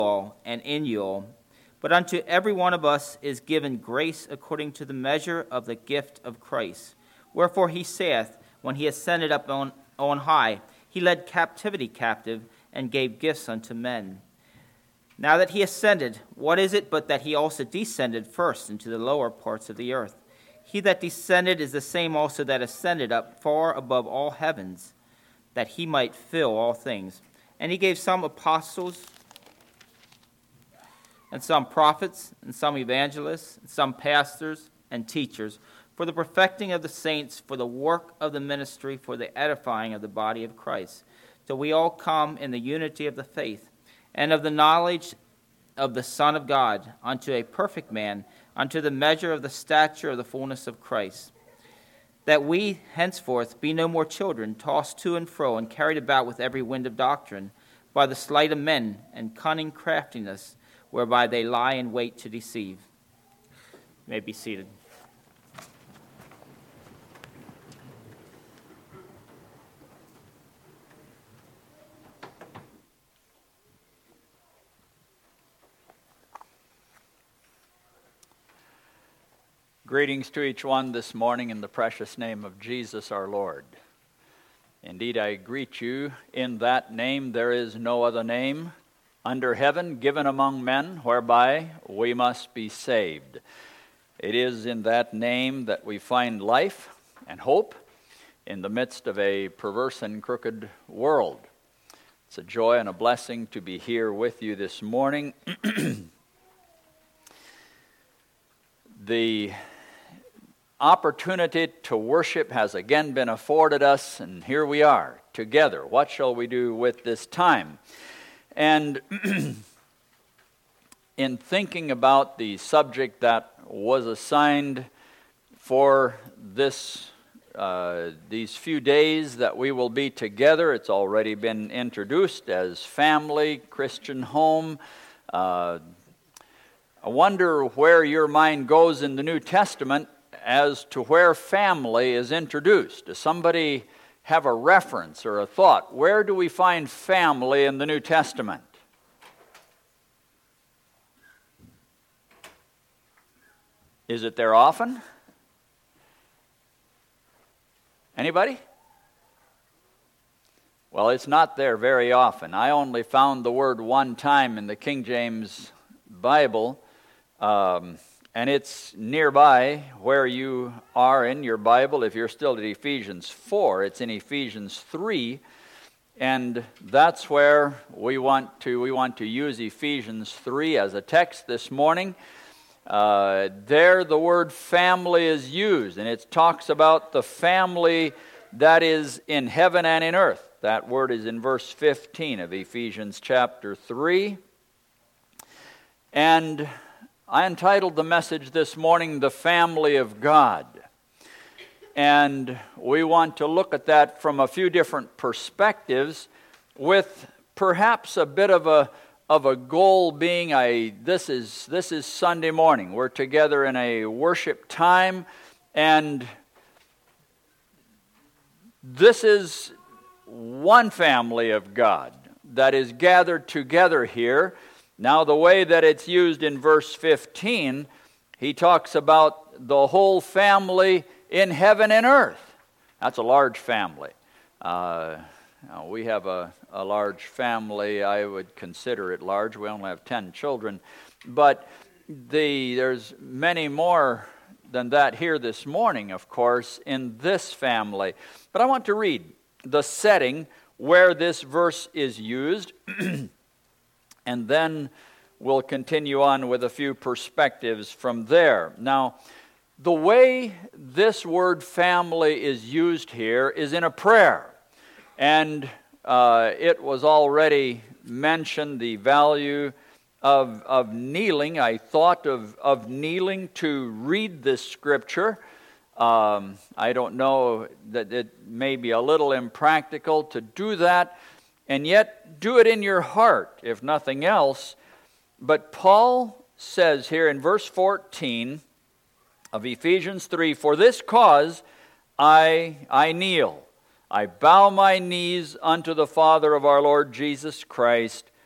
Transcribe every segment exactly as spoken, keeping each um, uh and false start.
all and in you all. But unto every one of us is given grace according to the measure of the gift of Christ. Wherefore he saith, when he ascended up on, on high, he led captivity captive, and gave gifts unto men. Now that he ascended, what is it but that he also descended first into the lower parts of the earth? He that descended is the same also that ascended up far above all heavens, that he might fill all things. And he gave some apostles, and some prophets, and some evangelists, and some pastors and teachers, for the perfecting of the saints, for the work of the ministry, for the edifying of the body of Christ, till we all come in the unity of the faith, and of the knowledge of the Son of God, unto a perfect man, unto the measure of the stature of the fullness of Christ, that we henceforth be no more children, tossed to and fro, and carried about with every wind of doctrine, by the sleight of men, and cunning craftiness, whereby they lie in wait to deceive. You may be seated. Greetings to each one this morning in the precious name of Jesus our Lord. Indeed, I greet you in that name. There is no other name under heaven given among men whereby we must be saved. It is in that name that we find life and hope in the midst of a perverse and crooked world. It's a joy and a blessing to be here with you this morning. The opportunity to worship has again been afforded us, and here we are together. What shall we do with this time? And in thinking about the subject that was assigned for this uh, these few days that we will be together, it's already been introduced as family, Christian home. Uh, I wonder where your mind goes in the New Testament as to where family is introduced. Does somebody have a reference or a thought? Where do we find family in the New Testament? Is it there often? Anybody? Well, it's not there very often. I only found the word one time in the King James Bible. Um, And it's nearby where you are in your Bible. If you're still at Ephesians four, it's in Ephesians three. And that's where we want to we want to use Ephesians three as a text this morning. Uh, there the word family is used, and it talks about the family that is in heaven and in earth. That word is in verse fifteen of Ephesians chapter three. And I entitled the message this morning, The Family of God. And we want to look at that from a few different perspectives, with perhaps a bit of a of a goal being a this is this is Sunday morning. We're together in a worship time, and this is one family of God that is gathered together here. Now, the way that it's used in verse fifteen, he talks about the whole family in heaven and earth. That's a large family. Uh, we have a, a large family. I would consider it large. We only have ten children. But the there's many more than that here this morning, of course, in this family. But I want to read the setting where this verse is used. And then we'll continue on with a few perspectives from there. Now, the way this word family is used here is in a prayer. And uh, it was already mentioned, the value of, of kneeling. I thought of, of kneeling to read this scripture. Um, I don't know that it may be a little impractical to do that. And yet, do it in your heart, if nothing else. But Paul says here in verse fourteen of Ephesians three, For this cause I, I kneel. I bow my knees unto the Father of our Lord Jesus Christ,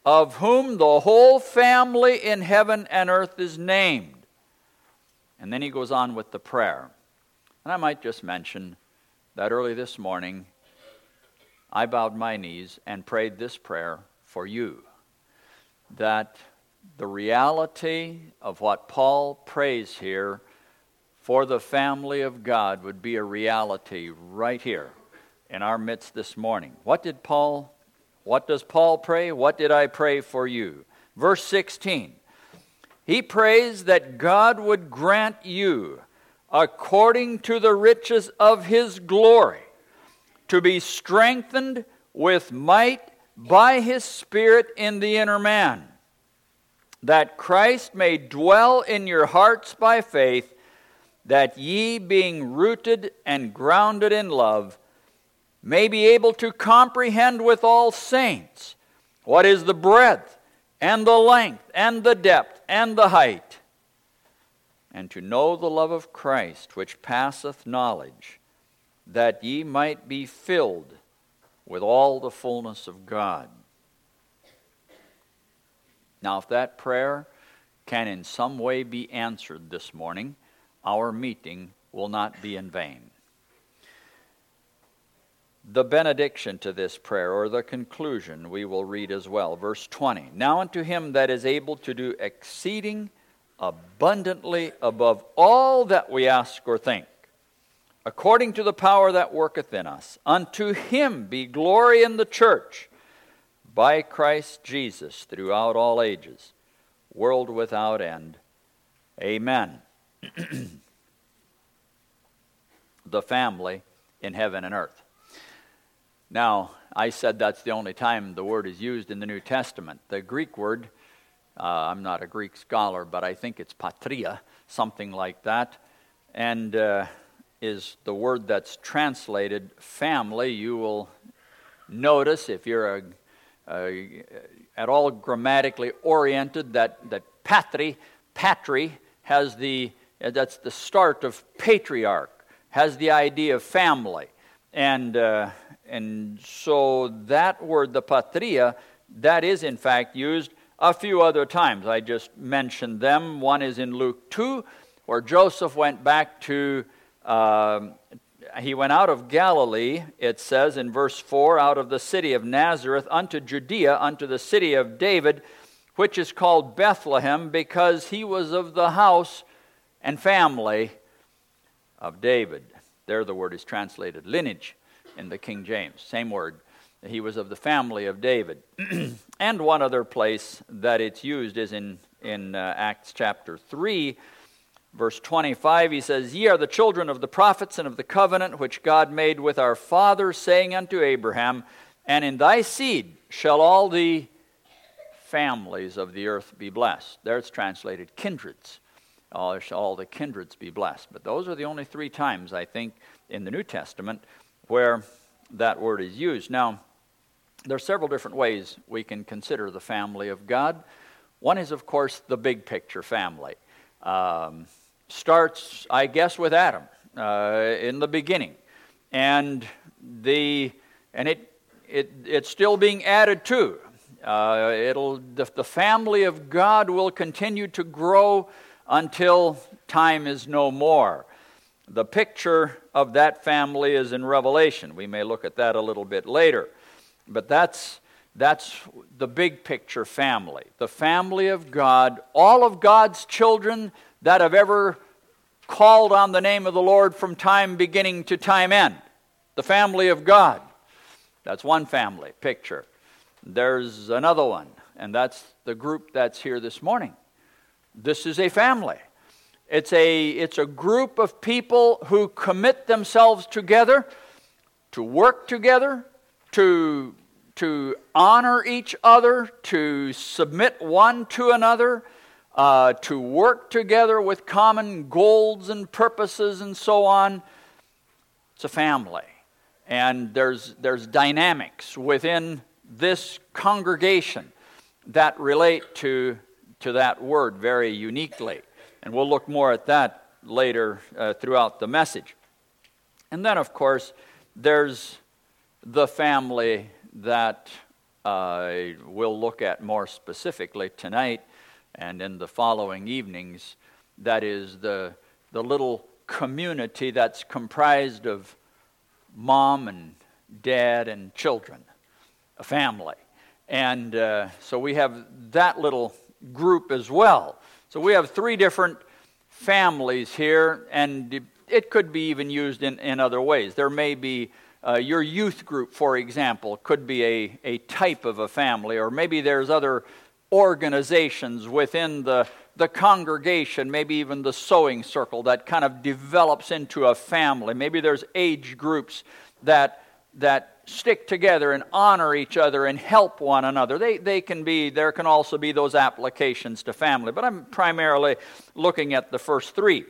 of whom the whole family in heaven and earth is named. And then he goes on with the prayer. And I might just mention that early this morning, I bowed my knees and prayed this prayer for you, that the reality of what Paul prays here for the family of God would be a reality right here in our midst this morning. What did Paul, what does Paul pray? What did I pray for you? Verse sixteen, he prays that God would grant you, according to the riches of his glory, to be strengthened with might by his Spirit in the inner man, that Christ may dwell in your hearts by faith, that ye, being rooted and grounded in love, may be able to comprehend with all saints what is the breadth and the length and the depth and the height, and to know the love of Christ which passeth knowledge, that ye might be filled with all the fullness of God. Now, if that prayer can in some way be answered this morning, our meeting will not be in vain. The benediction to this prayer, or the conclusion, we will read as well. Verse twenty, now unto him that is able to do exceeding abundantly above all that we ask or think, according to the power that worketh in us, unto him be glory in the church, by Christ Jesus, throughout all ages, world without end. Amen. The family in heaven and earth. Now, I said that's the only time the word is used in the New Testament. The Greek word, uh, I'm not a Greek scholar, but I think it's patria, something like that, and uh, is the word that's translated family. You will notice, if you're a Uh, at all grammatically oriented, that, that patri, patri has the, uh, that's the start of patriarch, has the idea of family. And, uh, and so that word, the patria, that is in fact used a few other times. I just mentioned them. One is in Luke two, where Joseph went back to uh, He went out of Galilee, it says in verse four, out of the city of Nazareth unto Judea, unto the city of David, which is called Bethlehem, because he was of the house and family of David. There the word is translated lineage in the King James, same word. He was of the family of David. And one other place that it's used is in, in uh, Acts chapter three, verse twenty-five, he says, ye are the children of the prophets and of the covenant which God made with our fathers, saying unto Abraham, and in thy seed shall all the families of the earth be blessed. There it's translated kindreds. All, all the kindreds be blessed. But those are the only three times, I think, in the New Testament where that word is used. Now, there are several different ways we can consider the family of God. One is, of course, the big picture family. Um, starts, I guess, with Adam uh, in the beginning, and the and it it it's still being added to. Uh, it'll the, the family of God will continue to grow until time is no more. The picture of that family is in Revelation. We may look at that a little bit later, but that's that's the big picture family. The family of God, all of God's children that have ever called on the name of the Lord from time beginning to time end. The family of God. That's one family picture. There's another one, and that's the group that's here this morning. This is a family. It's a, it's a group of people who commit themselves together to work together, to, to honor each other, to submit one to another, Uh, to work together with common goals and purposes and so on. It's a family. And there's, there's dynamics within this congregation that relate to, to that word very uniquely. And we'll look more at that later uh, throughout the message. And then, of course, there's the family that uh, we'll look at more specifically tonight and in the following evenings. That is the the little community that's comprised of mom and dad and children, a family. And uh, so we have that little group as well. So we have three different families here, and it could be even used in, in other ways. There may be uh, your youth group, for example, could be a, a type of a family, or maybe there's other organizations within the, the congregation, maybe even the sewing circle that kind of develops into a family. Maybe there's age groups that that stick together and honor each other and help one another. They they can be, there can also be those applications to family, but I'm primarily looking at the first three.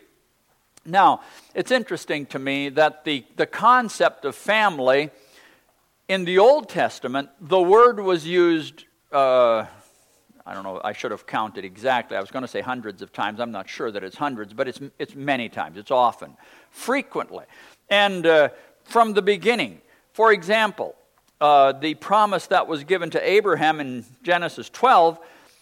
Now, it's interesting to me that the, the concept of family, in the Old Testament, the word was used, uh, I don't know, I should have counted exactly. I was going to say hundreds of times. I'm not sure that it's hundreds, but it's it's many times. It's often, frequently. And uh, from the beginning, for example, uh, the promise that was given to Abraham in Genesis twelve,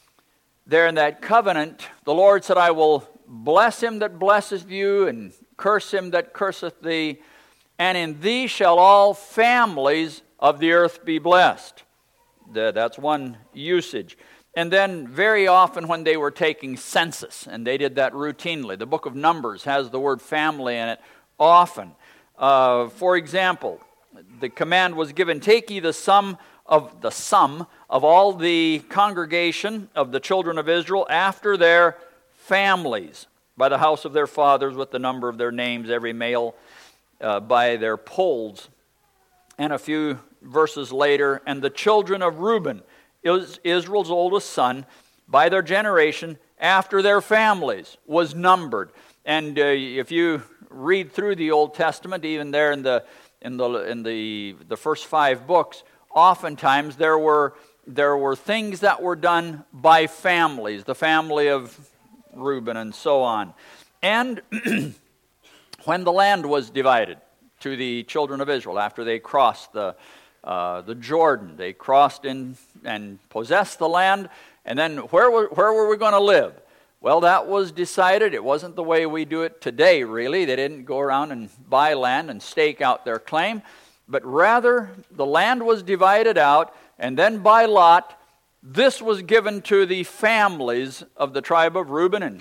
there in that covenant, the Lord said, I will bless him that blesseth you, and curse him that curseth thee, and in thee shall all families of the earth be blessed. That's one usage. And then very often when they were taking census, and they did that routinely, the book of Numbers has the word family in it often. Uh, for example, the command was given, take ye the sum of the sum of all the congregation of the children of Israel after their families, by the house of their fathers, with the number of their names, every male uh, by their polls. And a few verses later, and the children of Reuben, Israel's oldest son, by their generation, after their families, was numbered. And uh, if you read through the Old Testament, even there in the in the in the the first five books, oftentimes there were there were things that were done by families, the family of Reuben and so on. And when the land was divided to the children of Israel, after they crossed the uh, the Jordan, they crossed in and possessed the land, and then where were, where were we going to live? Well, that was decided. It wasn't the way we do it today, really. They didn't go around and buy land and stake out their claim, but rather the land was divided out, and then by lot, this was given to the families of the tribe of Reuben and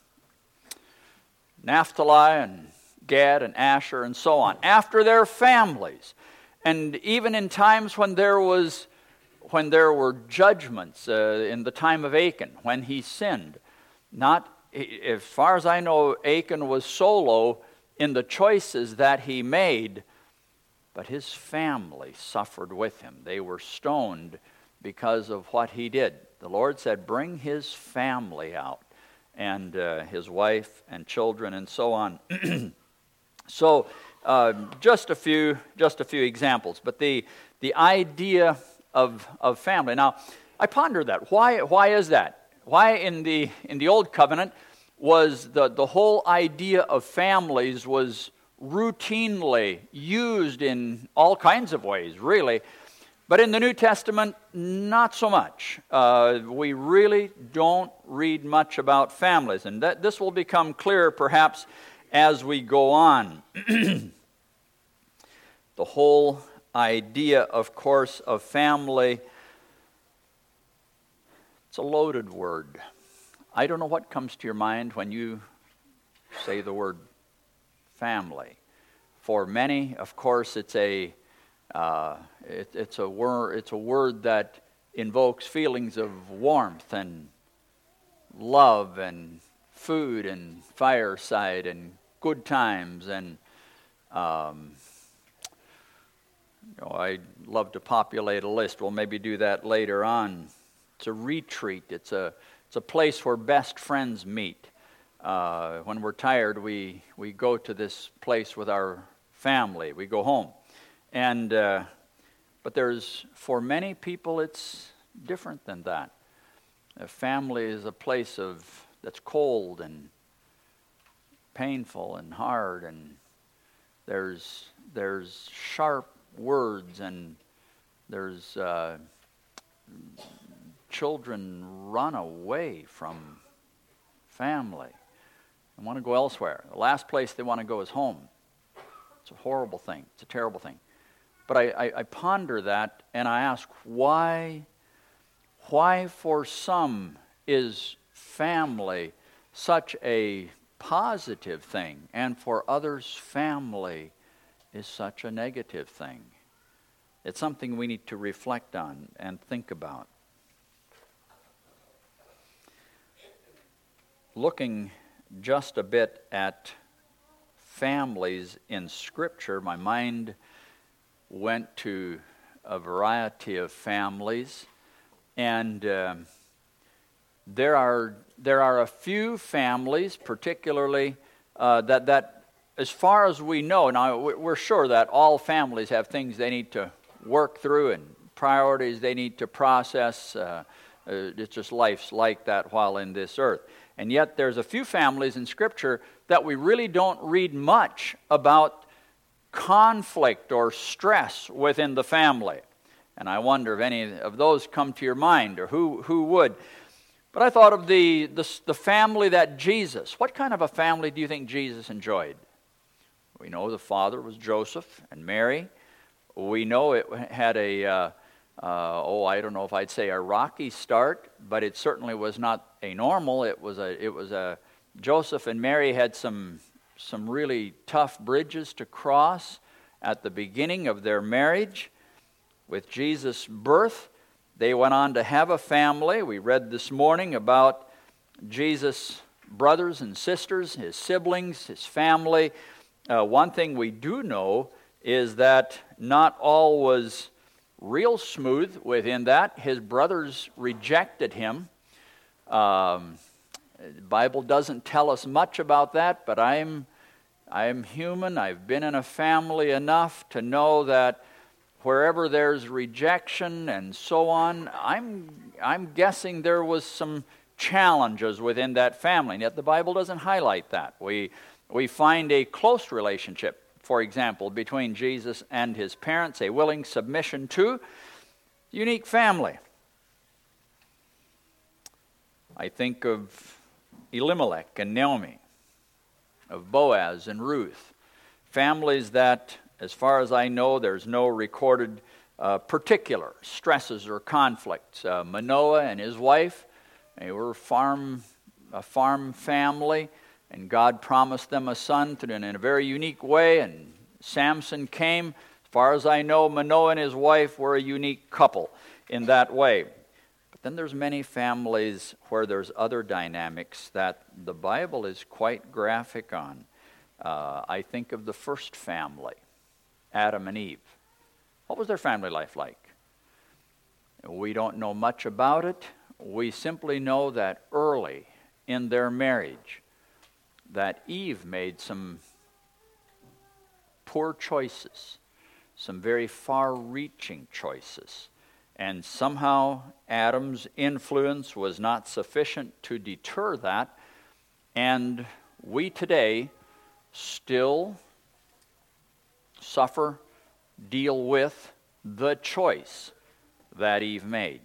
Naphtali and Gad and Asher and so on, after their families. And even in times when there was, when there were judgments, uh, in the time of Achan, when he sinned, not, as far as I know, Achan was solo in the choices that he made, but his family suffered with him. They were stoned because of what he did. The Lord said, bring his family out, and uh, his wife and children and so on. So uh, just a few, just a few examples. But the the idea of of family. Now, I ponder that. Why why is that? Why in the in the Old Covenant was the the whole idea of families was routinely used in all kinds of ways, really. But in the New Testament, not so much. Uh, we really don't read much about families. And that, this will become clearer perhaps as we go on. The whole idea, of course, of family, it's a loaded word. I don't know what comes to your mind when you say the word family. For many, of course, it's a uh, it, it's a word. It's a word that invokes feelings of warmth and love and food and fireside and good times, and um, you know, I'd love to populate a list. We'll maybe do that later on. It's a retreat. It's a it's a place where best friends meet. Uh, when we're tired, we we go to this place with our family. We go home, and uh, but there's for many people it's different than that. A family is a place of that's cold and painful and hard, and there's there's sharp words, and there's uh, children run away from family and want to go elsewhere. The last place they want to go is home. It's a horrible thing. It's a terrible thing. But I, I, I ponder that and I ask, why, why for some is family such a positive thing, and for others family is such a negative thing? It's something we need to reflect on and think about. Looking just a bit at families in Scripture, my mind went to a variety of families, and uh, there are there are a few families, particularly uh, that that, as far as we know, now we're sure that all families have things they need to work through and priorities they need to process. Uh, uh, it's just life's like that while in this earth. And yet there's a few families in Scripture that we really don't read much about conflict or stress within the family. And I wonder if any of those come to your mind, or who, who would. But I thought of the, the, the family that Jesus, what kind of a family do you think Jesus enjoyed? We know the father was Joseph and Mary. We know it had a, uh, uh, oh, I don't know if I'd say a rocky start, but it certainly was not a normal. It was a, it was a, Joseph and Mary had some, some really tough bridges to cross at the beginning of their marriage. With Jesus' birth, they went on to have a family. We read this morning about Jesus' brothers and sisters, his siblings, his family. Uh, one thing we do know is that not all was real smooth within that. His brothers rejected him. Um, the Bible doesn't tell us much about that, but I'm, I'm human. I've been in a family enough to know that wherever there's rejection and so on, I'm, I'm guessing there was some challenges within that family. And yet the Bible doesn't highlight that. We, we find a close relationship, for example, between Jesus and his parents, a willing submission to unique family. I think of Elimelech and Naomi, of Boaz and Ruth, families that, as far as I know, there's no recorded uh, particular stresses or conflicts. Uh, Manoah and his wife, they were farm, a farm family, and God promised them a son in a very unique way, and Samson came. As far as I know, Manoah and his wife were a unique couple in that way. But then there's many families where there's other dynamics that the Bible is quite graphic on. Uh, I think of the first family, Adam and Eve. What was their family life like? We don't know much about it. We simply know that early in their marriage, that Eve made some poor choices, some very far-reaching choices. And somehow Adam's influence was not sufficient to deter that. And we today still suffer, deal with the choice that Eve made.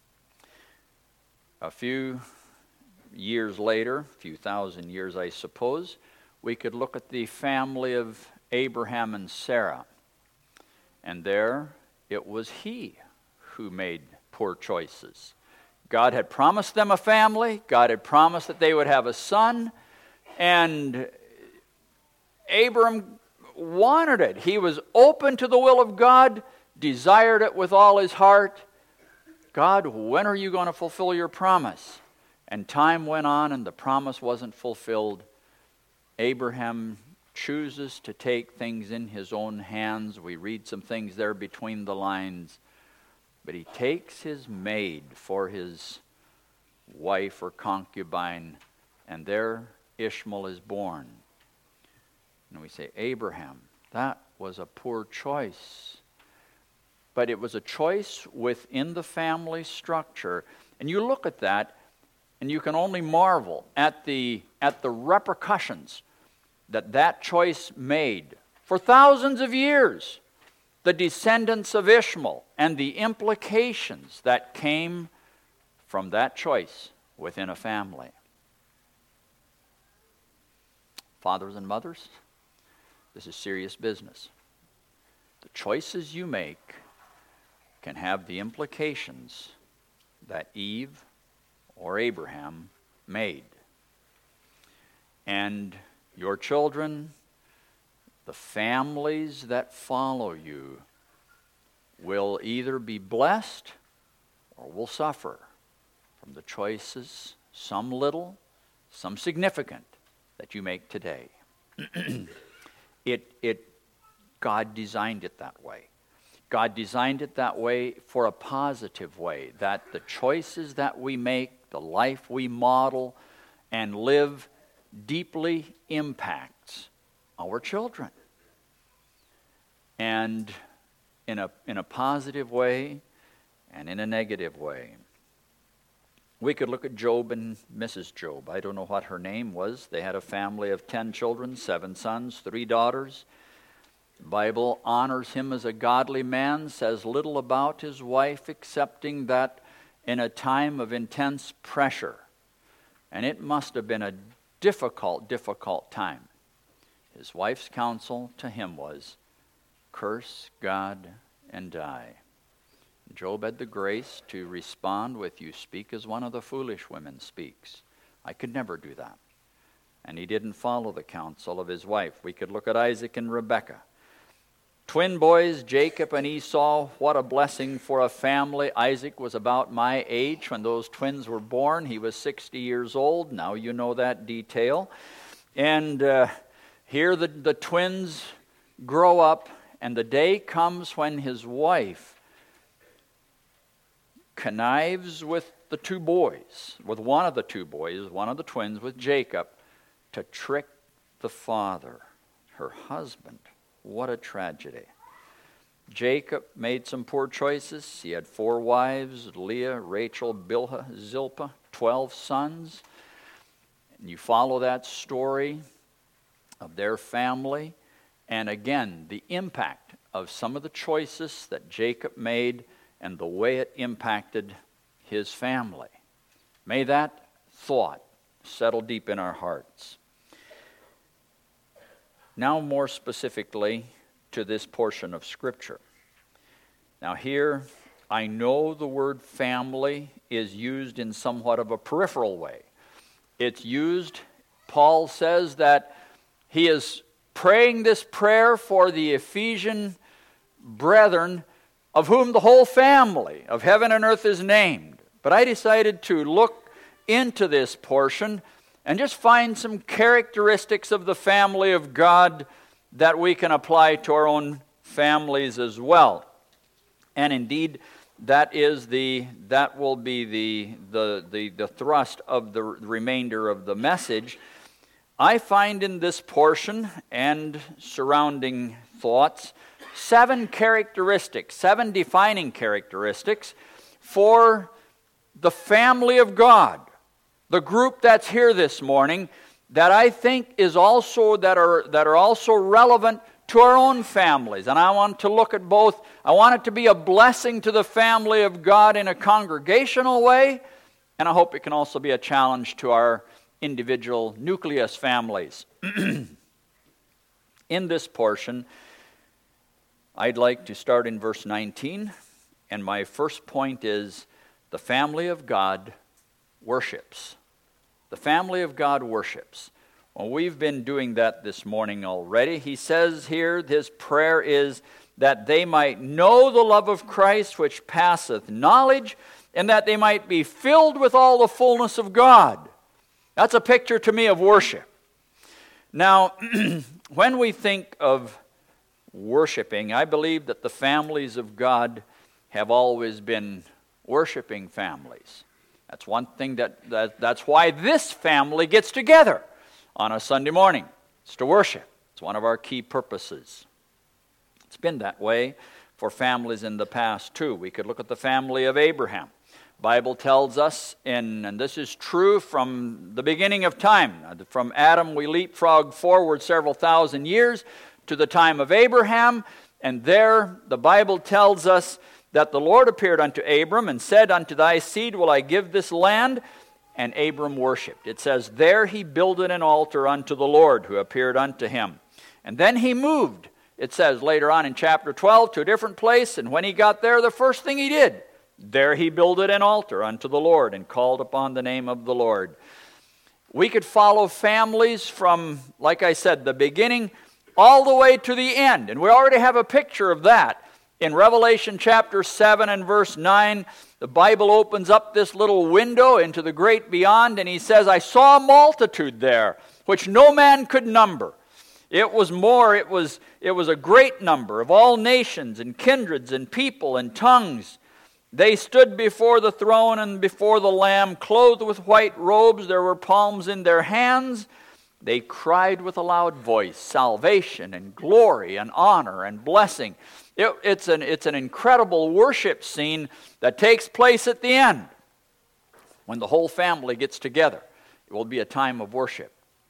A few years later, a few thousand years I suppose, we could look at the family of Abraham and Sarah. And there it was he who made poor choices. God had promised them a family. God had promised that they would have a son. And Abram wanted it. He was open to the will of God, desired it with all his heart. God, when are you going to fulfill your promise? And time went on and the promise wasn't fulfilled. Abraham chooses to take things in his own hands. We read some things there between the lines. But he takes his maid for his wife or concubine, and there Ishmael is born. And we say, Abraham, that was a poor choice. But it was a choice within the family structure. And you look at that, and you can only marvel at the, at the repercussions that that choice made for thousands of years. the descendants of Ishmael and the implications that came from that choice within a family. Fathers and mothers, this is serious business. The choices you make can have the implications that Eve or Abraham made. And your children, the families that follow you, will either be blessed or will suffer from the choices, some little, some significant, that you make today. it, it, God designed it that way. God designed it that way for a positive way, that the choices that we make, the life we model and live, deeply impacts our children. And in a, in a positive way and in a negative way. We could look at Job and Missus Job. I don't know what her name was. They had a family of ten children, seven sons, three daughters. The Bible honors him as a godly man, says little about his wife, excepting that in a time of intense pressure, and it must have been a difficult, difficult time, his wife's counsel to him was, curse God and die. Job had the grace to respond with, you speak as one of the foolish women speaks. I could never do that. And he didn't follow the counsel of his wife. We could look at Isaac and Rebekah. Twin boys, Jacob and Esau, what a blessing for a family. Isaac was about my age when those twins were born. He was sixty years old. Now you know that detail. And uh, here the, the twins grow up, and the day comes when his wife connives with the two boys, with one of the two boys, one of the twins, with Jacob, to trick the father, her husband. What a tragedy. Jacob made some poor choices. He had four wives, Leah, Rachel, Bilhah, Zilpah, twelve sons. And you follow that story of their family, and again, the impact of some of the choices that Jacob made and the way it impacted his family. May that thought settle deep in our hearts. Now more specifically to this portion of Scripture. Now here, I know the word family is used in somewhat of a peripheral way. It's used, Paul says that he is praying this prayer for the Ephesian brethren, of whom the whole family of heaven and earth is named. But I decided to look into this portion and just find some characteristics of the family of God that we can apply to our own families as well. And indeed, that is the that will be the the the, the thrust of the remainder of the message. I find in this portion and surrounding thoughts seven characteristics, seven defining characteristics for the family of God, the group that's here this morning, that I think is also that are that are also relevant to our own families. And I want to look at both. I want it to be a blessing to the family of God in a congregational way, and I hope it can also be a challenge to our individual nucleus families. In this portion, I'd like to start in verse nineteen, and my first point is the family of God worships. The family of God worships. Well, we've been doing that this morning already. He says here, his prayer is that they might know the love of Christ which passeth knowledge, and that they might be filled with all the fullness of God. That's a picture to me of worship. Now, when we think of worshiping, I believe that the families of God have always been worshiping families. That's one thing that, that that's why this family gets together on a Sunday morning. It's to worship. It's one of our key purposes. It's been that way for families in the past too. We could look at the family of Abraham. Bible tells us, in, and this is true from the beginning of time. From Adam we leapfrog forward several thousand years to the time of Abraham, And there the Bible tells us that the Lord appeared unto Abram and said, Unto thy seed will I give this land. And Abram worshipped. It says, there he builded an altar unto the Lord who appeared unto him. And then he moved, it says later on in chapter twelve, to a different place. And when he got there, the first thing he did, there he builded an altar unto the Lord and called upon the name of the Lord. We could follow families from, like I said, the beginning all the way to the end. And we already have a picture of that. In Revelation chapter seven and verse nine, the Bible opens up this little window into the great beyond, and he says, I saw a multitude there, which no man could number. It was more, it was, it was a great number of all nations and kindreds and people and tongues. They stood before the throne and before the Lamb, clothed with white robes. There were palms in their hands. They cried with a loud voice, salvation and glory and honor and blessing. It, it's, an, it's an incredible worship scene that takes place at the end. When the whole family gets together, it will be a time of worship.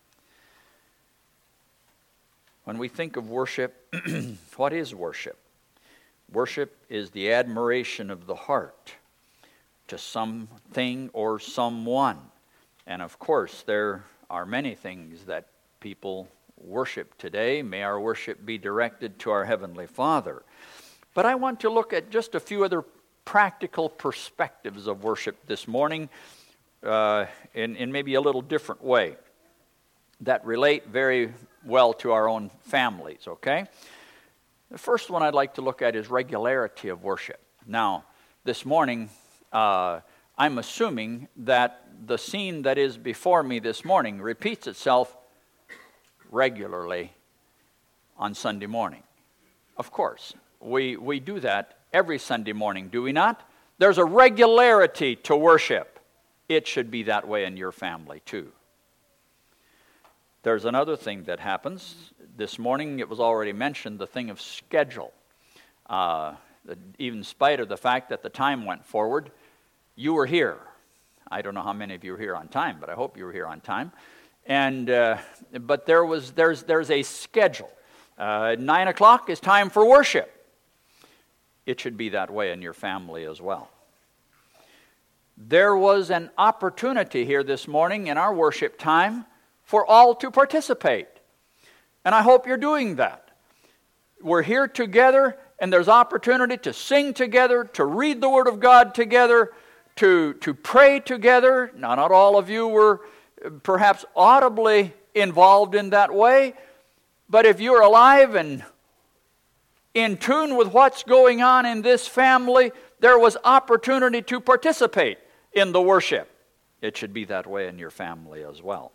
When we think of worship, what is worship? Worship is the admiration of the heart to something or someone. And of course, there are many things that people worship today. May our worship be directed to our Heavenly Father. But I want to look at just a few other practical perspectives of worship this morning uh, in, in maybe a little different way that relate very well to our own families, okay? The first one I'd like to look at is regularity of worship. Now, this morning, uh, I'm assuming that the scene that is before me this morning repeats itself regularly on Sunday morning. Of course, we, we do that every Sunday morning, do we not? There's a regularity to worship. It should be that way in your family too. There's another thing that happens. This morning, it was already mentioned, the thing of schedule. Uh, even in spite of the fact that the time went forward, you were here. I don't know how many of you were here on time, but I hope you were here on time. And uh, but there was there's there's a schedule. Uh, nine o'clock is time for worship. It should be that way in your family as well. There was an opportunity here this morning in our worship time for all to participate. And I hope you're doing that. We're here together, and there's opportunity to sing together, to read the Word of God together, to, to pray together. Now, not all of you were perhaps audibly involved in that way, but if you're alive and in tune with what's going on in this family, there was opportunity to participate in the worship. It should be that way in your family as well.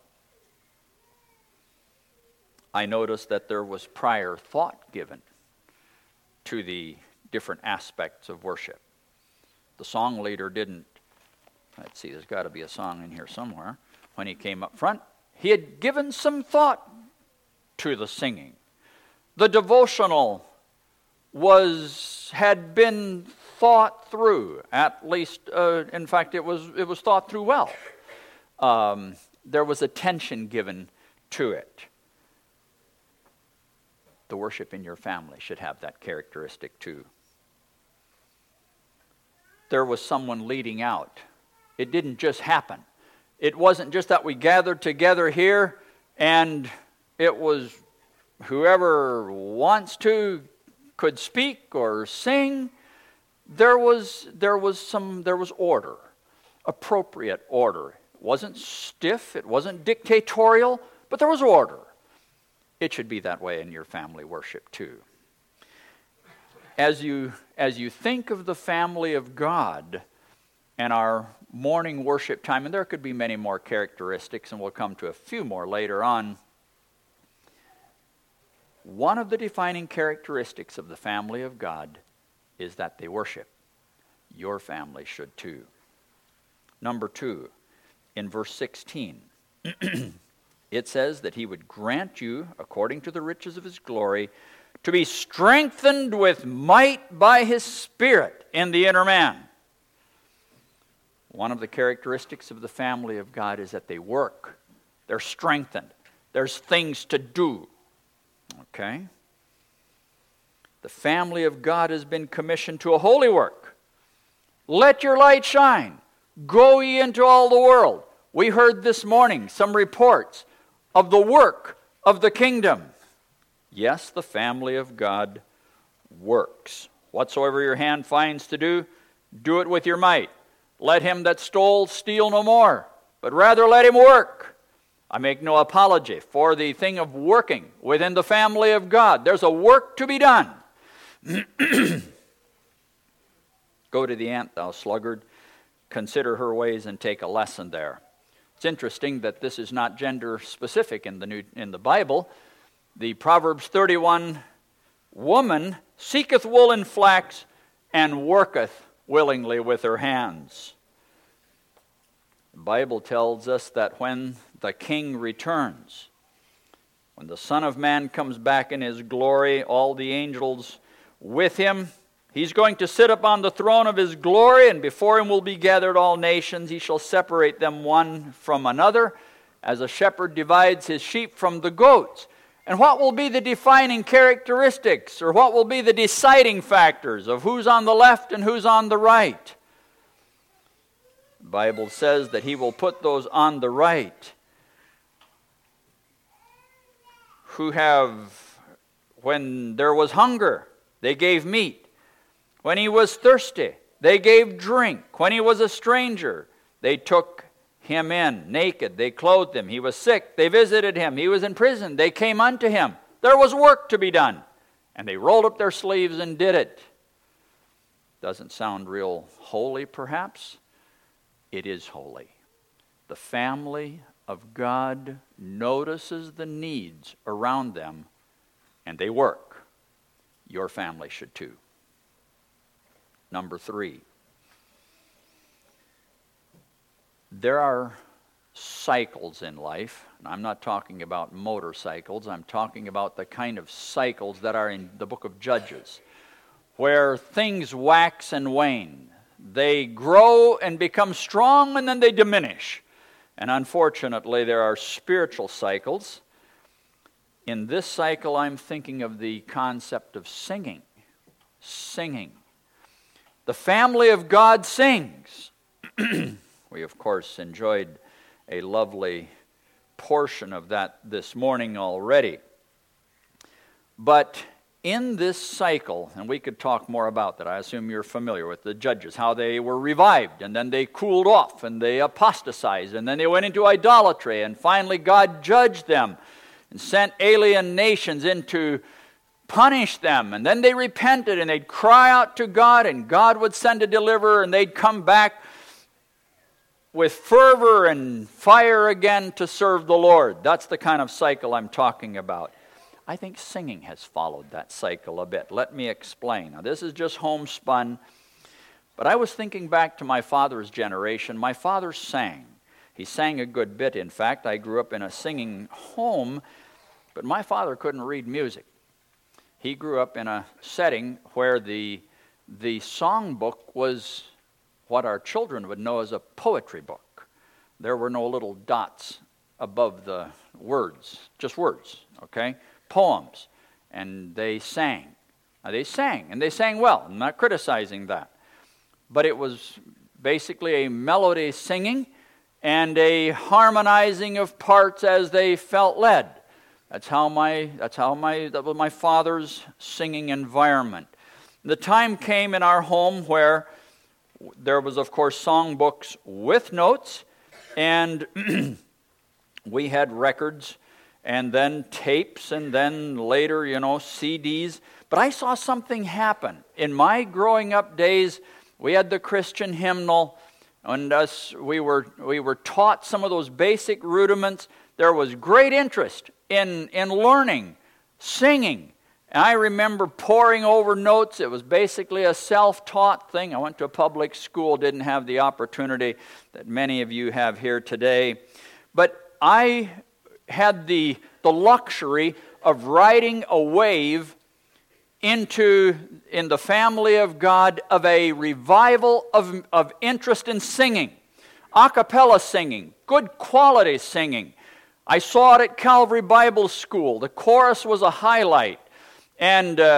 I noticed that there was prior thought given to the different aspects of worship. The song leader didn't, let's see, there's got to be a song in here somewhere. When he came up front, he had given some thought to the singing. The devotional was, had been thought through, at least, uh, in fact, it was, it was thought through well. Um, there was attention given to it. The worship in your family should have that characteristic too. There was someone leading out. It didn't just happen. It wasn't just that we gathered together here and it was whoever wants to could speak or sing. There was there was some there was order, appropriate order. It wasn't stiff, it wasn't dictatorial, but there was order. It should be that way in your family worship too. As you, as you think of the family of God and our morning worship time, and there could be many more characteristics, and we'll come to a few more later on, one of the defining characteristics of the family of God is that they worship. Your family should too. Number two, in verse sixteen, it says that he would grant you, according to the riches of his glory, to be strengthened with might by his Spirit in the inner man. One of the characteristics of the family of God is that they work. They're strengthened. There's things to do. Okay? The family of God has been commissioned to a holy work. Let your light shine. Go ye into all the world. We heard this morning some reports of the work of the kingdom. Yes, the family of God works. Whatsoever your hand finds to do, do it with your might. Let him that stole steal no more, but rather let him work. I make no apology for the thing of working within the family of God. There's a work to be done. Go to the ant, thou sluggard. Consider her ways and take a lesson there. It's interesting that this is not gender specific in the New, in the Bible. The Proverbs thirty-one woman seeketh wool and flax and worketh willingly with her hands. The Bible tells us that when the king returns, when the Son of Man comes back in his glory, all the angels with him, he's going to sit upon the throne of his glory, and before him will be gathered all nations. He shall separate them one from another, as a shepherd divides his sheep from the goats. And what will be the defining characteristics, or what will be the deciding factors of who's on the left and who's on the right? The Bible says that he will put those on the right who have, when there was hunger, they gave meat. When he was thirsty, they gave drink. When he was a stranger, they took him in. Naked, they clothed him. He was sick, they visited him. He was in prison, they came unto him. There was work to be done, and they rolled up their sleeves and did it. Doesn't sound real holy, perhaps. It is holy. The family of God notices the needs around them, and they work. Your family should too. Number three, there are cycles in life, and I'm not talking about motorcycles, I'm talking about the kind of cycles that are in the book of Judges, where things wax and wane. They grow and become strong, and then they diminish. And unfortunately, there are spiritual cycles. In this cycle, I'm thinking of the concept of singing. Singing. The family of God sings. We, of course, enjoyed a lovely portion of that this morning already. But in this cycle, and we could talk more about that, I assume you're familiar with the Judges, how they were revived, and then they cooled off, and they apostatized, and then they went into idolatry, and finally God judged them and sent alien nations in to punish them, and then they repented, and they'd cry out to God, and God would send a deliverer, and they'd come back with fervor and fire again to serve the Lord. That's the kind of cycle I'm talking about. I think singing has followed that cycle a bit. Let me explain. Now, this is just homespun, but I was thinking back to my father's generation. My father sang. He sang a good bit, in fact. I grew up in a singing home, but my father couldn't read music. He grew up in a setting where the, the songbook was what our children would know as a poetry book. There were no little dots above the words, just words, okay? Poems. And they sang. Now, they sang, and they sang well. I'm not criticizing that. But it was basically a melody singing and a harmonizing of parts as they felt led. That's how my that's how my that was my father's singing environment. The time came in our home where there was, of course, songbooks with notes, and we had records, and then tapes, and then later, you know, C Ds. But I saw something happen. In my growing up days, we had the Christian hymnal, and us we were we were taught some of those basic rudiments. There was great interest in in learning, singing. And I remember poring over notes. It was basically a self-taught thing. I went to a public school, didn't have the opportunity that many of you have here today. But I had the, the luxury of riding a wave into, in the family of God, of a revival of, of interest in singing. A cappella singing, good quality singing. I saw it at Calvary Bible School. The chorus was a highlight. And uh,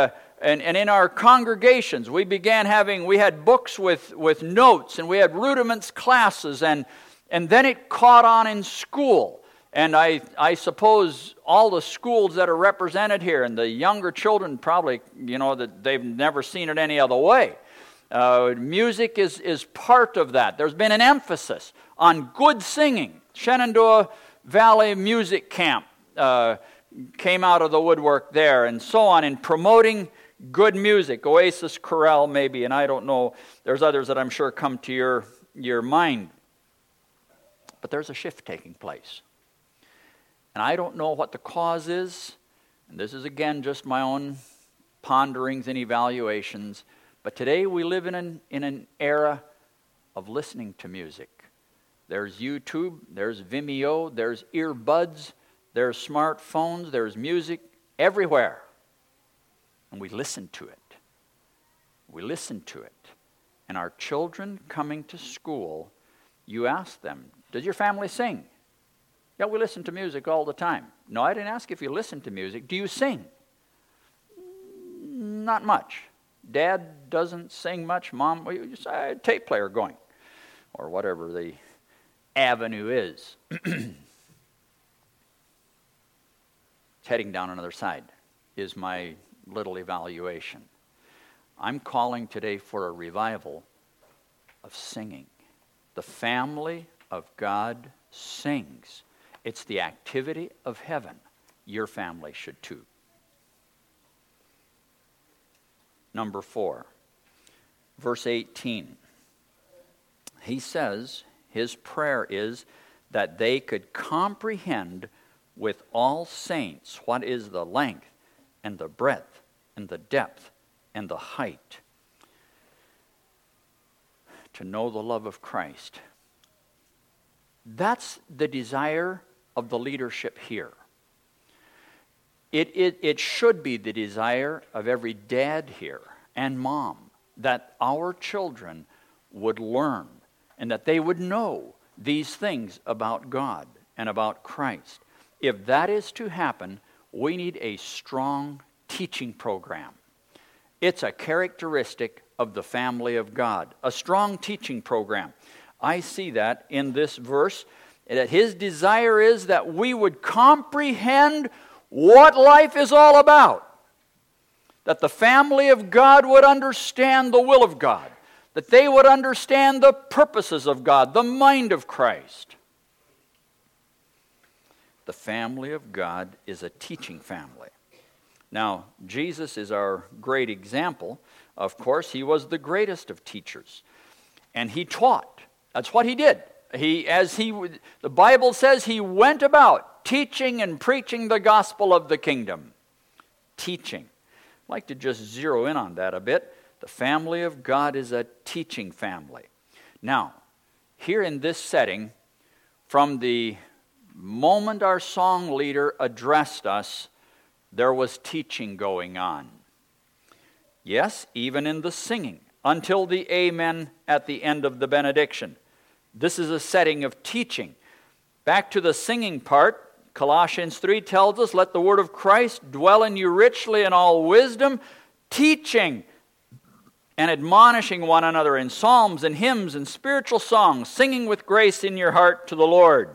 and, and in our congregations, we began having, we had books with, with notes, and we had rudiments classes, and, and then it caught on in school. And I, I suppose all the schools that are represented here, and the younger children probably, you know, that they've never seen it any other way. Uh, music is, is part of that. There's been an emphasis on good singing. Shenandoah Valley Music Camp uh, came out of the woodwork there, and so on, in promoting good music. Oasis Chorale maybe, and I don't know. There's others that I'm sure come to your, your mind. But there's a shift taking place. And I don't know what the cause is, and this is again just my own ponderings and evaluations, but today we live in an, in an era of listening to music. There's YouTube, there's Vimeo, there's earbuds, there's smartphones, there's music everywhere. And we listen to it. We listen to it. And our children coming to school, you ask them, does your family sing? Yeah, we listen to music all the time. No, I didn't ask if you listen to music. Do you sing? Not much. Dad doesn't sing much. Mom, well, you just a tape player going, or whatever the avenue is. It's heading down another side, is my little evaluation. I'm calling today for a revival of singing. The family of God sings. It's the activity of heaven. Your family should too. Number four, verse eighteen. He says his prayer is that they could comprehend with all saints what is the length and the breadth and the depth and the height. To know the love of Christ. That's the desire of the leadership here. It, it, it should be the desire of every dad here and mom that our children would learn and that they would know these things about God and about Christ. If that is to happen, we need a strong teaching program. It's a characteristic of the family of God, a strong teaching program. I see that in this verse, that his desire is that we would comprehend what life is all about. That the family of God would understand the will of God. That they would understand the purposes of God, the mind of Christ. The family of God is a teaching family. Now, Jesus is our great example. Of course, he was the greatest of teachers. And he taught. That's what he did. He, as he, the Bible says he went about teaching and preaching the gospel of the kingdom. Teaching. I'd like to just zero in on that a bit. The family of God is a teaching family. Now, here in this setting, from the moment our song leader addressed us, there was teaching going on. Yes, even in the singing, until the amen at the end of the benediction. This is a setting of teaching. Back to the singing part, Colossians three tells us, let the word of Christ dwell in you richly in all wisdom, teaching and admonishing one another in psalms and hymns and spiritual songs, singing with grace in your heart to the Lord.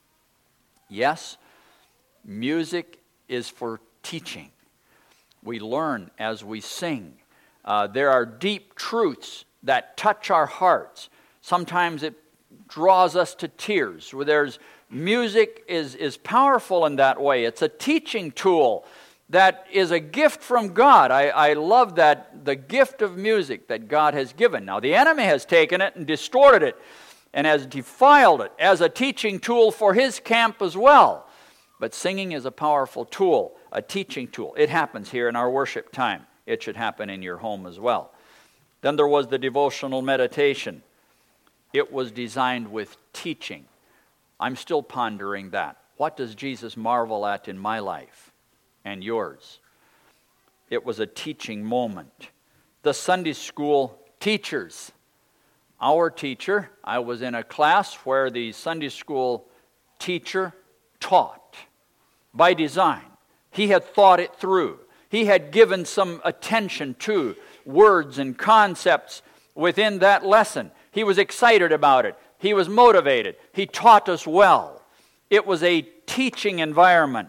Yes, music is for teaching. We learn as we sing. Uh, there are deep truths that touch our hearts. Sometimes it draws us to tears. Where there's music is, is powerful in that way. It's a teaching tool that is a gift from God. I, I love that, the gift of music that God has given. Now, the enemy has taken it and distorted it and has defiled it as a teaching tool for his camp as well. But singing is a powerful tool, a teaching tool. It happens here in our worship time. It should happen in your home as well. Then there was the devotional meditation. It was designed with teaching. I'm still pondering that. What does Jesus marvel at in my life and yours? It was a teaching moment. The Sunday school teachers. Our teacher, I was in a class where the Sunday school teacher taught by design. He had thought it through. he had given some attention to words and concepts within that lesson. He was excited about it. He was motivated. He taught us well. It was a teaching environment.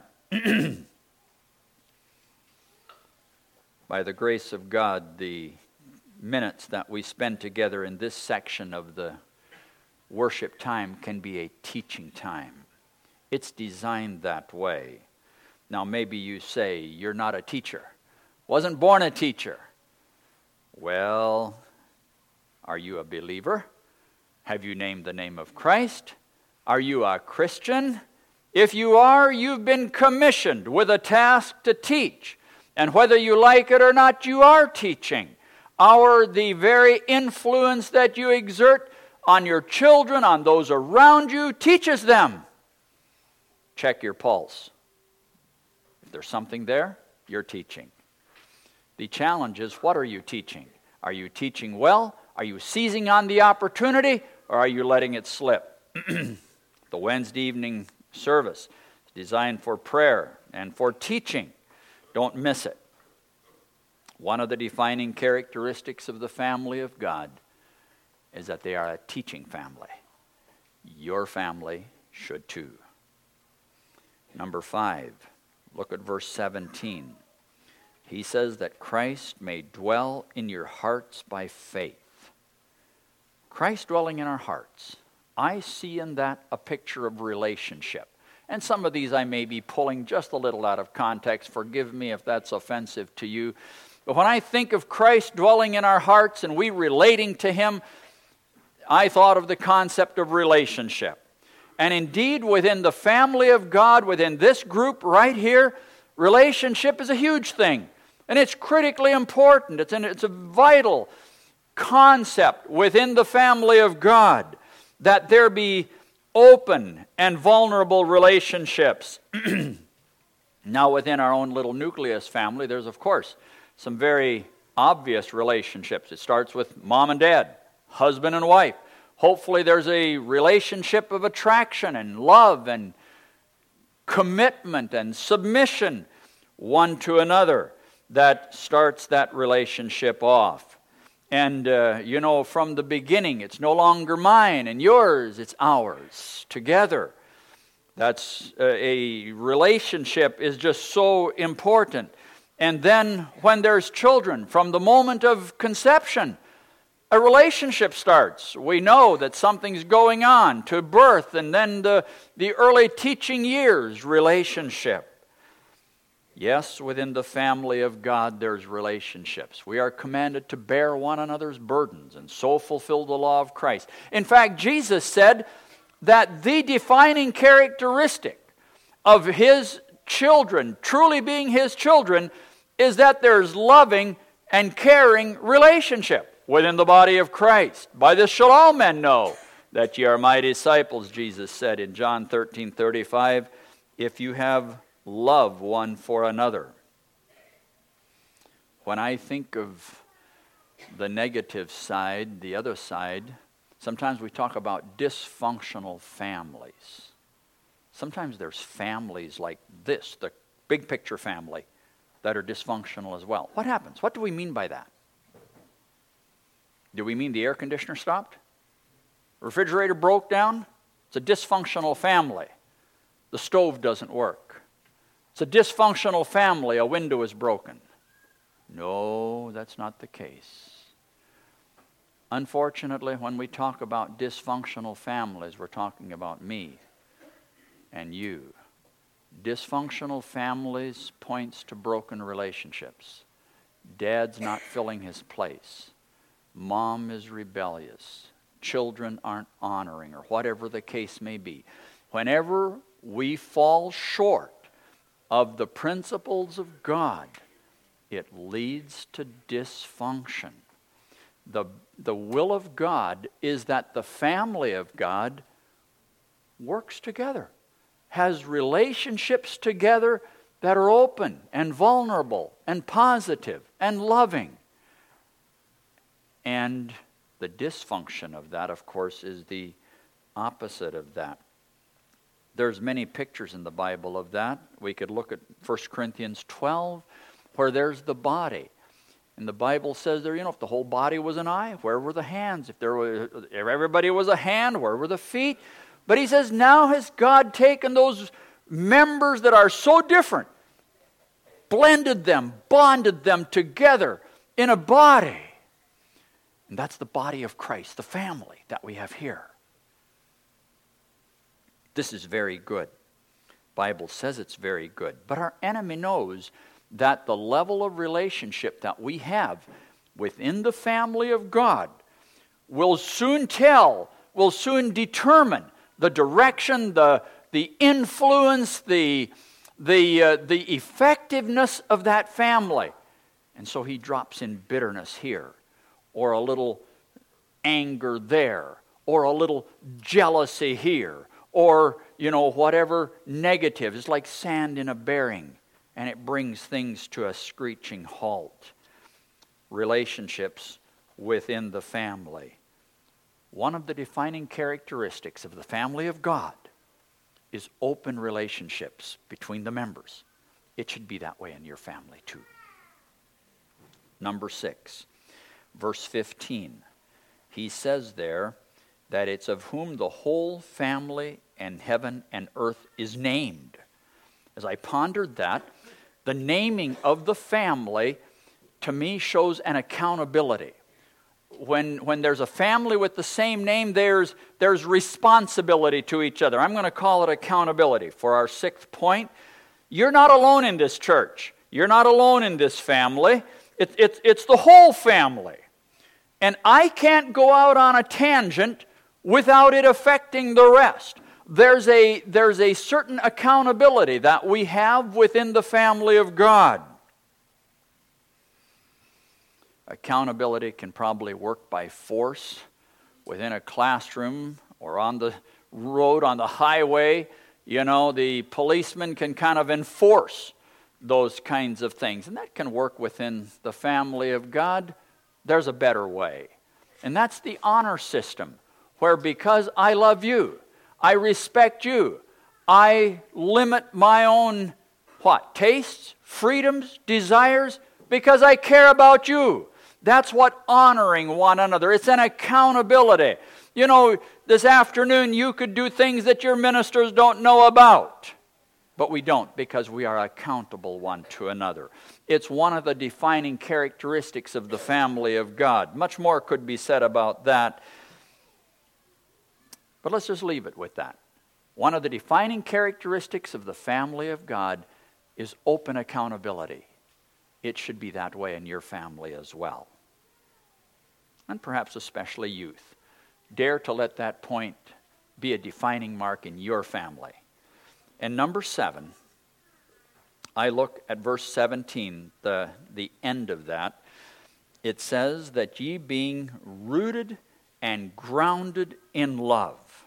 By the grace of God, the minutes that we spend together in this section of the worship time can be a teaching time. It's designed that way. Now maybe you say, you're not a teacher. Wasn't born a teacher. Well, are you a believer? Have you named the name of Christ? Are you a Christian? If you are, you've been commissioned with a task to teach. And whether you like it or not, you are teaching. Our, the very influence that you exert on your children, on those around you, teaches them. Check your pulse. If there's something there, you're teaching. The challenge is, what are you teaching? Are you teaching well? Are you seizing on the opportunity? Or are you letting it slip? The Wednesday evening service is designed for prayer and for teaching. Don't miss it. One of the defining characteristics of the family of God is that they are a teaching family. Your family should too. Number five, look at verse seventeen. He says that Christ may dwell in your hearts by faith. Christ dwelling in our hearts. I see in that a picture of relationship. And some of these I may be pulling just a little out of context. Forgive me if that's offensive to you. But when I think of Christ dwelling in our hearts and we relating to Him, I thought of the concept of relationship. And indeed, within the family of God, within this group right here, relationship is a huge thing. And it's critically important. It's, an, it's a vital concept within the family of God that there be open and vulnerable relationships. Now, within our own little nucleus family, there's, of course, some very obvious relationships. It starts with mom and dad, husband and wife. Hopefully there's a relationship of attraction and love and commitment and submission one to another that starts that relationship off. And, uh, you know, from the beginning, it's no longer mine and yours, it's ours together. That's uh, a relationship is just so important. And then when there's children, from the moment of conception, a relationship starts. We know that something's going on to birth, and then the, the early teaching years, relationship. Yes, within the family of God, there's relationships. We are commanded to bear one another's burdens and so fulfill the law of Christ. In fact, Jesus said that the defining characteristic of His children, truly being His children, is that there's loving and caring relationship within the body of Christ. By this shall all men know that ye are my disciples, Jesus said in John thirteen thirty-five, if you have love one for another. When I think of the negative side, the other side, sometimes we talk about dysfunctional families. Sometimes there's families like this, the big picture family, that are dysfunctional as well. What happens? What do we mean by that? Do we mean the air conditioner stopped? Refrigerator broke down? It's a dysfunctional family. The stove doesn't work. It's a dysfunctional family. A window is broken. No, that's not the case. Unfortunately, when we talk about dysfunctional families, we're talking about me and you. Dysfunctional families points to broken relationships. Dad's not filling his place. Mom is rebellious. Children aren't honoring, or whatever the case may be. Whenever we fall short of the principles of God, it leads to dysfunction. The, the will of God is that the family of God works together, has relationships together that are open and vulnerable and positive and loving. And the dysfunction of that, of course, is the opposite of that. There's many pictures in the Bible of that. We could look at First Corinthians twelve, where there's the body. And the Bible says there, you know, if the whole body was an eye, where were the hands? If there were, if everybody was a hand, where were the feet? But he says, now has God taken those members that are so different, blended them, bonded them together in a body. And that's the body of Christ, the family that we have here. This is very good. The Bible says it's very good. But our enemy knows that the level of relationship that we have within the family of God will soon tell, will soon determine the direction, the, the influence, the, the, uh, the effectiveness of that family. And so he drops in bitterness here, or a little anger there, or a little jealousy here, or, you know, whatever negative. It's like sand in a bearing, and it brings things to a screeching halt. Relationships within the family. One of the defining characteristics of the family of God is open relationships between the members. It should be that way in your family too. Number six, verse fifteen. He says there that it's of whom the whole family and heaven and earth is named. As I pondered that, the naming of the family to me shows an accountability. When, when there's a family with the same name, there's, there's responsibility to each other. I'm going to call it accountability. For our sixth point, you're not alone in this church. You're not alone in this family. It, it, it's the whole family. And I can't go out on a tangent without it affecting the rest. There's a, there's a certain accountability that we have within the family of God. Accountability can probably work by force within a classroom or on the road, on the highway. You know, the policeman can kind of enforce those kinds of things. And that can work within the family of God. There's a better way. And that's the honor system, where because I love you, I respect you, I limit my own, what, tastes, freedoms, desires, because I care about you. That's what honoring one another. It's an accountability. You know, this afternoon you could do things that your ministers don't know about. But we don't, because we are accountable one to another. It's one of the defining characteristics of the family of God. Much more could be said about that. But let's just leave it with that. One of the defining characteristics of the family of God is open accountability. It should be that way in your family as well. And perhaps especially youth. Dare to let that point be a defining mark in your family. And number seven, I look at verse seventeen, the, the end of that. It says that ye being rooted and grounded in love.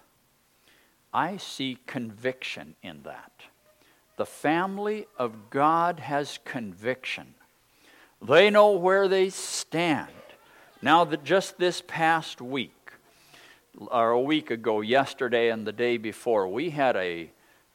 I see conviction in that. The family of God has conviction. They know where they stand. Now, that just this past week, or a week ago, yesterday and the day before, we had a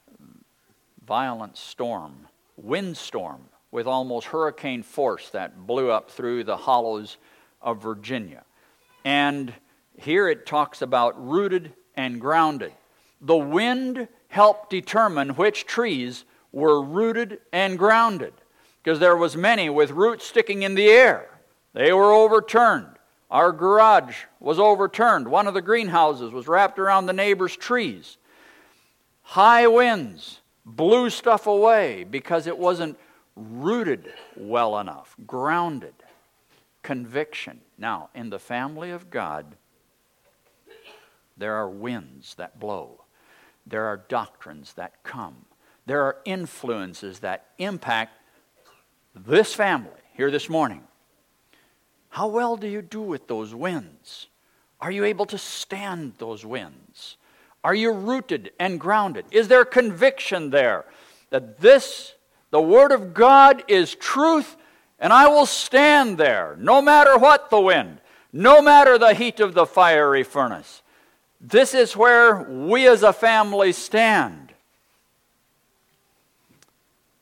violent storm, windstorm, with almost hurricane force that blew up through the hollows of Virginia. And here it talks about rooted and grounded. The wind helped determine which trees were rooted and grounded, because there was many with roots sticking in the air. They were overturned. Our garage was overturned. One of the greenhouses was wrapped around the neighbor's trees. High winds blew stuff away because it wasn't rooted well enough, grounded. Conviction. Now, in the family of God, there are winds that blow. There are doctrines that come. There are influences that impact this family here this morning. How well do you do with those winds? Are you able to stand those winds? Are you rooted and grounded? Is there conviction there that this, the Word of God, is truth, and I will stand there no matter what the wind, no matter the heat of the fiery furnace? This is where we as a family stand.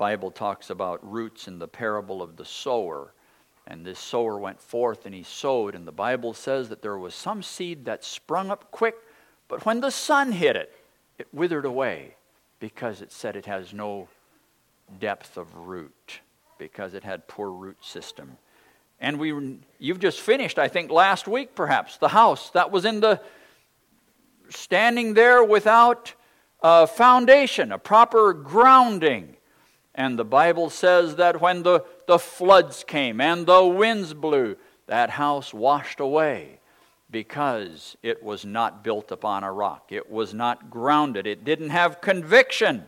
Bible talks about roots in the parable of the sower. And this sower went forth and he sowed. And the Bible says that there was some seed that sprung up quick, but when the sun hit it, it withered away because it said it has no depth of root, because it had poor root system. And we, you've just finished, I think last week perhaps, the house that was in the, standing there without a foundation, a proper grounding. And the Bible says that when the, the floods came and the winds blew, that house washed away because it was not built upon a rock. It was not grounded. It didn't have conviction.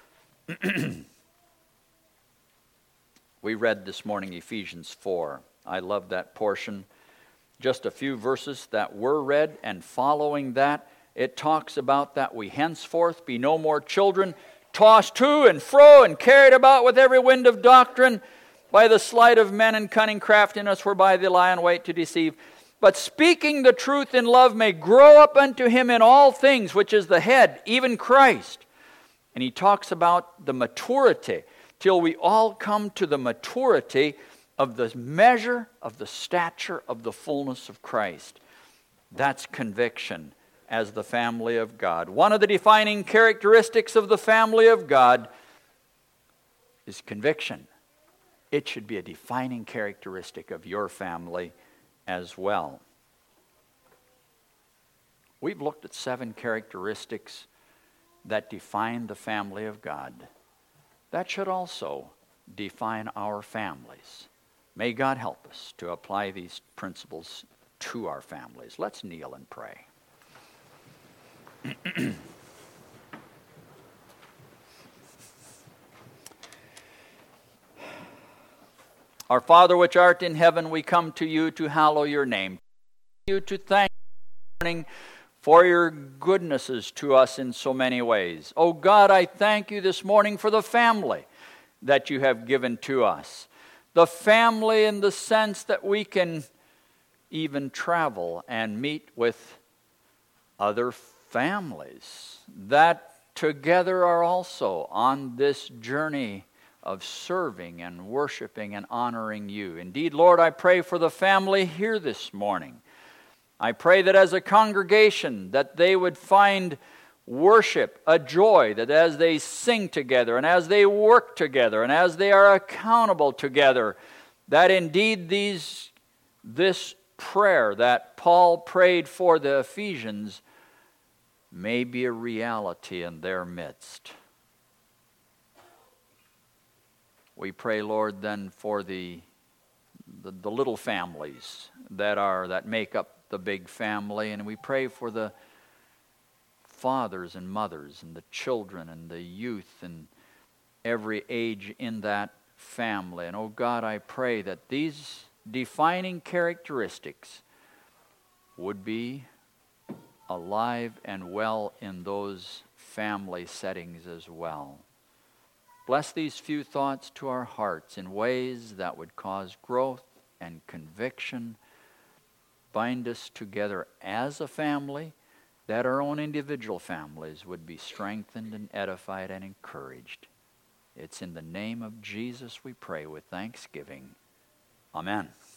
We read this morning Ephesians four. I love that portion. Just a few verses that were read, and following that, it talks about that we henceforth be no more children, tossed to and fro and carried about with every wind of doctrine by the sleight of men and cunning craftiness whereby they lie in wait to deceive. But speaking the truth in love may grow up unto him in all things, which is the head, even Christ. And he talks about the maturity, till we all come to the maturity of the measure of the stature of the fullness of Christ. That's conviction as the family of God. One of the defining characteristics of the family of God is conviction. It should be a defining characteristic of your family as well. We've looked at seven characteristics that define the family of God. That should also define our families. May God help us to apply these principles to our families. Let's kneel and pray. Our Father which art in heaven, we come to you to hallow your name. You to thank you for your goodnesses to us in so many ways. Oh God, I thank you this morning for the family that you have given to us. The family in the sense that we can even travel and meet with other families that together are also on this journey of serving and worshiping and honoring you. Indeed, Lord, I pray for the family here this morning. I pray that as a congregation that they would find worship a joy, that as they sing together and as they work together and as they are accountable together, that indeed these this prayer that Paul prayed for the Ephesians may be a reality in their midst. We pray, Lord, then for the, the the little families that are that make up the big family, and we pray for the fathers and mothers and the children and the youth and every age in that family. And oh God, I pray that these defining characteristics would be alive and well in those family settings as well. Bless these few thoughts to our hearts in ways that would cause growth and conviction. Bind us together as a family, that our own individual families would be strengthened and edified and encouraged. It's in the name of Jesus we pray with thanksgiving. Amen.